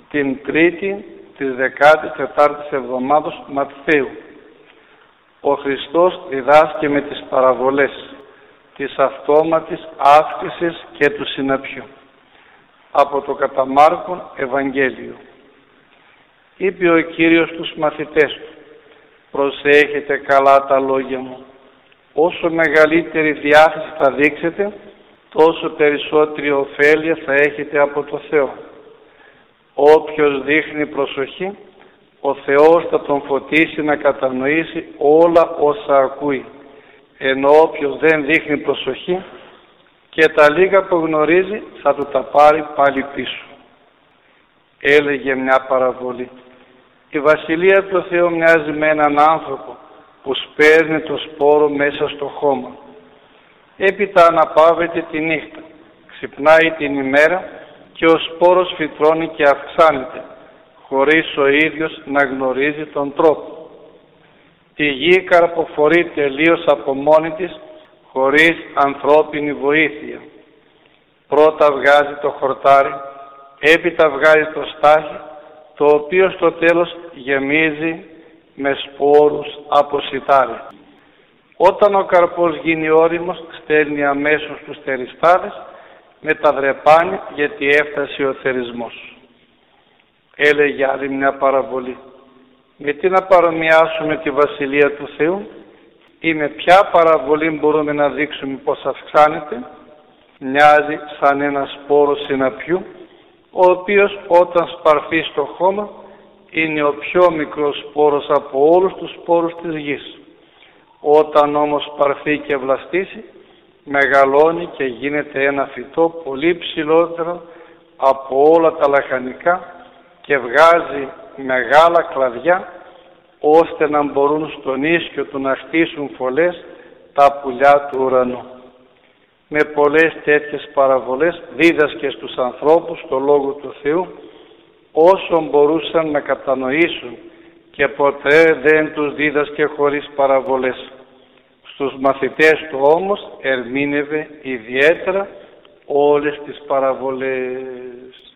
την Τρίτη της 14ης εβδομάδος Ματθαίου. Ο Χριστός διδάσκει με τις παραβολές της αυτόματης αύξησης και του συναπιού. Από το κατά Μάρκον Ευαγγέλιο. Είπε ο Κύριος στους μαθητές του: «Προσέχετε καλά τα λόγια μου. Όσο μεγαλύτερη διάθεση θα δείξετε, τόσο περισσότερη ωφέλεια θα έχετε από το Θεό. Όποιος δείχνει προσοχή, ο Θεός θα τον φωτίσει να κατανοήσει όλα όσα ακούει, ενώ όποιος δεν δείχνει προσοχή και τα λίγα που γνωρίζει θα του τα πάρει πάλι πίσω». Έλεγε μια παραβολή: «Η Βασιλεία του Θεού μοιάζει με έναν άνθρωπο που σπέρνει το σπόρο μέσα στο χώμα. Έπειτα αναπαύεται τη νύχτα, ξυπνάει την ημέρα και ο σπόρος φυτρώνει και αυξάνεται, χωρίς ο ίδιος να γνωρίζει τον τρόπο. Η γη καρποφορεί τελείως από μόνη της, χωρίς ανθρώπινη βοήθεια. Πρώτα βγάζει το χορτάρι, έπειτα βγάζει το στάχι, το οποίο στο τέλος γεμίζει με σπόρους από σιτάρι. Όταν ο καρπός γίνει όριμος, στέλνει αμέσως τους θεριστάδες με τα δρεπάνια, γιατί έφτασε ο θερισμός». Έλεγε άλλη μια παραβολή: «Με τι να παρομοιάσουμε τη Βασιλεία του Θεού ή με ποια παραβολή μπορούμε να δείξουμε πως αυξάνεται? Μοιάζει σαν ένα σπόρο συναπιού, ο οποίος όταν σπαρθεί στο χώμα είναι ο πιο μικρός σπόρος από όλους τους σπόρους της γης. Όταν όμως σπαρθεί και βλαστήσει, μεγαλώνει και γίνεται ένα φυτό πολύ ψηλότερο από όλα τα λαχανικά και βγάζει μεγάλα κλαδιά, ώστε να μπορούν στον ίσκιο του να χτίσουν φωλές τα πουλιά του ουρανού». Με πολλές τέτοιες παραβολές δίδασκε στους ανθρώπους το Λόγο του Θεού όσο μπορούσαν να κατανοήσουν, και ποτέ δεν τους δίδασκε χωρίς παραβολές. Στους μαθητές του όμως ερμήνευε ιδιαίτερα όλες τις παραβολές.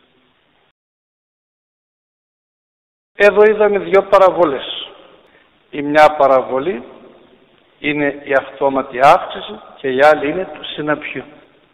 Εδώ είδαμε δύο παραβολές. Η μια παραβολή είναι η αυτόματη αύξηση και η άλλη είναι του συναπιού.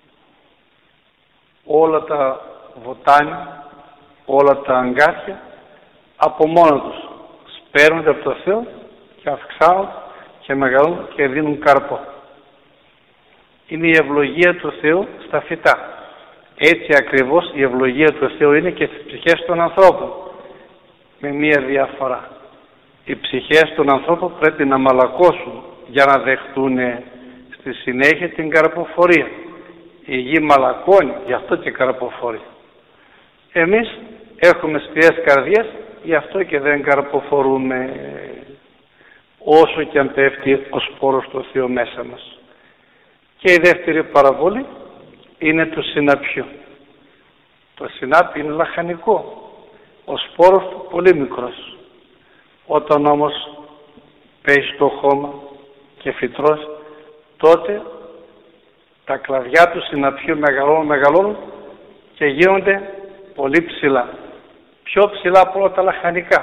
Όλα τα βοτάνια, όλα τα αγκάθια από μόνο τους σπέρνονται από το Θεό και αυξάνονται και μεγαλώνουν και δίνουν καρπό. Είναι η ευλογία του Θεού στα φυτά. Έτσι ακριβώς η ευλογία του Θεού είναι και στις ψυχές των ανθρώπων, με μία διαφορά. Οι ψυχές των ανθρώπων πρέπει να μαλακώσουν για να δεχτούν στη συνέχεια την καρποφορία. Η γη μαλακώνει, γι' αυτό και καρποφορεί. Εμείς έχουμε σκληρές καρδιές, γι' αυτό και δεν καρποφορούμε, όσο και αν πέφτει ο σπόρος του Θεού μέσα μας. Και η δεύτερη παραβολή είναι του συναπιού. Το συνάπι είναι λαχανικό, ο σπόρος του πολύ μικρός. Όταν όμως πέσει στο χώμα και φυτρώσει, τότε τα κλαδιά του συναπιού μεγαλώνουν και γίνονται πολύ ψηλά. Πιο ψηλά από όλα τα λαχανικά.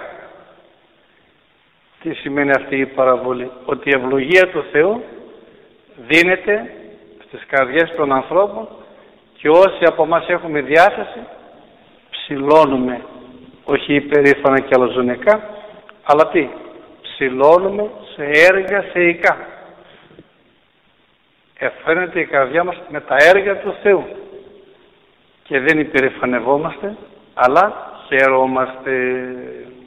Τι σημαίνει αυτή η παραβολή? Ότι η ευλογία του Θεού δίνεται στις καρδιές των ανθρώπων και όσοι από εμάς έχουμε διάθεση ψηλώνουμε, όχι υπερήφανα και αλαζονικά, αλλά τι? Ψηλώνουμε σε έργα θεϊκά. Εφαίνεται η καρδιά μας με τα έργα του Θεού και δεν υπερηφανευόμαστε, αλλά χαιρόμαστε.